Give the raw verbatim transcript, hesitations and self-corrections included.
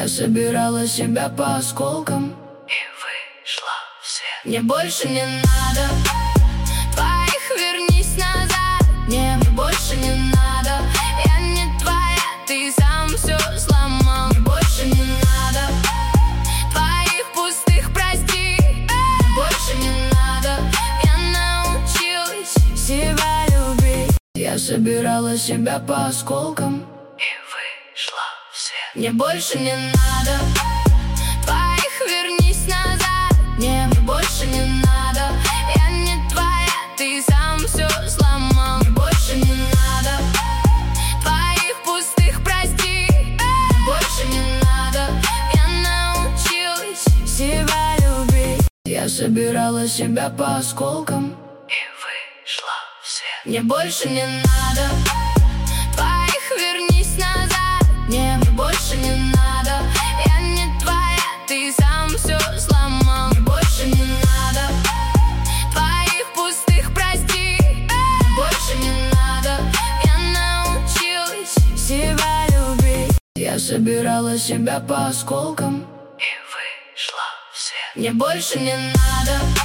собирала себя по осколкам и вышла в свет. Мне больше не надо твоих, вернись назад. Мне больше не надо, я не твоя, ты сам все сломал. Мне больше не надо твоих пустых прости. Больше не надо, я научилась себя любить. Я собирала себя по осколкам и вышла в свет. Мне больше не надо твоих, вернись назад. Мне больше не надо, я не твоя, ты сам все сломал. Мне больше не надо твоих пустых прости. Больше не надо, я научилась себя любить. Я собирала себя по осколкам и вышла в свет. Мне больше не надо твоих, вернись назад. Мне больше не надо, я не твоя, ты сам все сломал. Мне больше не надо твоих пустых прости. Больше не надо, я научилась себя любить. Я собирала себя по осколкам и вышла в свет. Мне больше не надо